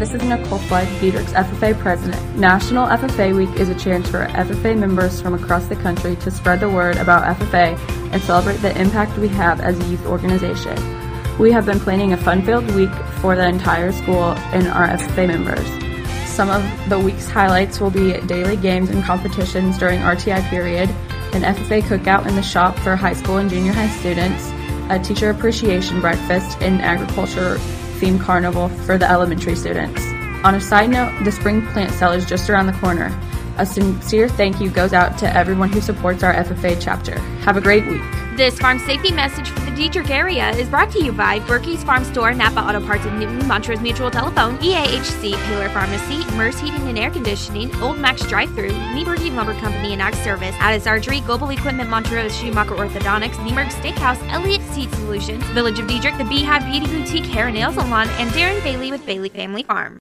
This is Nicole Flood, Diedrich's FFA president. National FFA Week is a chance for FFA members from across the country to spread the word about FFA and celebrate the impact we have as a youth organization. We have been planning a fun-filled week for the entire school and our FFA members. Some of the week's highlights will be daily games and competitions during RTI period, an FFA cookout in the shop for high school and junior high students, a teacher appreciation breakfast, and agriculture themed carnival for the elementary students. On a side note, the spring plant sale is just around the corner. A sincere thank you goes out to everyone who supports our FFA chapter. Have a great week. This farm safety message for the Diedrich area is brought to you by Berkey's Farm Store, Napa Auto Parts of Newton, Montrose Mutual Telephone, EAHC, Paler Pharmacy, Merce Heating and Air Conditioning, Old Max Drive-Thru, Nieberg Lumber Company and Ag Service, Addis Archery, Global Equipment Montrose, Schumacher Orthodontics, Nieberg Steakhouse, Elliott Seat Solutions, Village of Diedrich, the Beehive Beauty Boutique Hair and Nail Salon, and Darren Bailey with Bailey Family Farm.